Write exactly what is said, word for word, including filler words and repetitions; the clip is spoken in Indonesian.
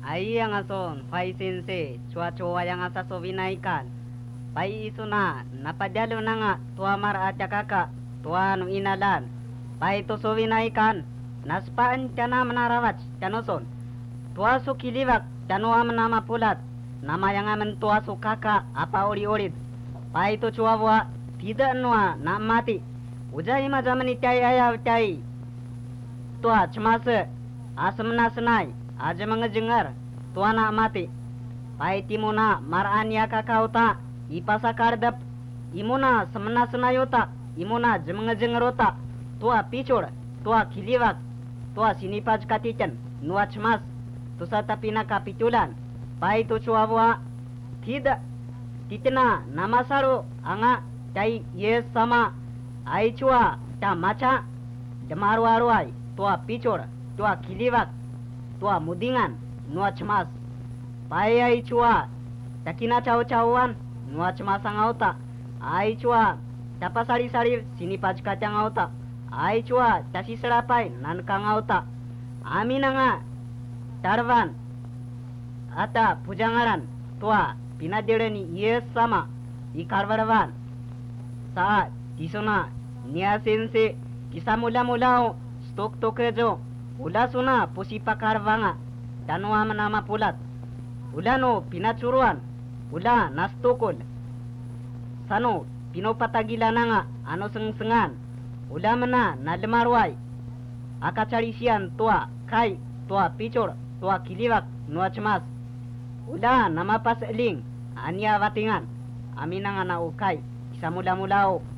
Ai yang ason, fai sense, chua-chua yang asa so vinaikan. Pai isu na, napadalo na nga, tua mar at kaka, tua no inalan. Pai to so vinaikan, naspaan tiana manarawat, tianoson. Tua so kiliwak, tiano am nama pulat, nama yang aman tua so kaka, apa ori-orid. Pai to chua-wa, tidak nua, na mati. Ujai ma zaman itai ayaw itai. Tua cemase, asam na senai, aja mengejengar, tua na mati. Pai timuna mar'an ya kakauta, ipasa kardap, imuna semena senayota, imuna jemengejengerota, tua picur, tua kiliwak, tua sinipaj katican, nuat cemas, tusa tapina kapitulan. Pai tu cuawa, tidak, titena nama saru, anga, cai yes sama, ai cua, ta maca, demaru-aruai, tua picur, tua kiliwak, tua mudingan, nuat cemas. Pai ai cua, takina caw-cawan, nuat cemas angauta. Ai cua, tapa sari-sari sini paj kacang auta. Ai cua, tasi serapai nan kangauta. Amina nga, tarvan, ata pujangaran, tua pinadirani yes sama, ikarvaravan. Saat disona nia sense kisa mula-mulao stok tokrejo ula suna pusipa karvanga tanwa nama pulat ula no pinacuruan ula nastukol sano pinopatagila nga ano sengsengan ula mena nalmarwai akacarisian tua kai tua picor tua kiliwak nuat cemas ula nama pas eling ania watingan aminang ana ukai kisa mula-mulao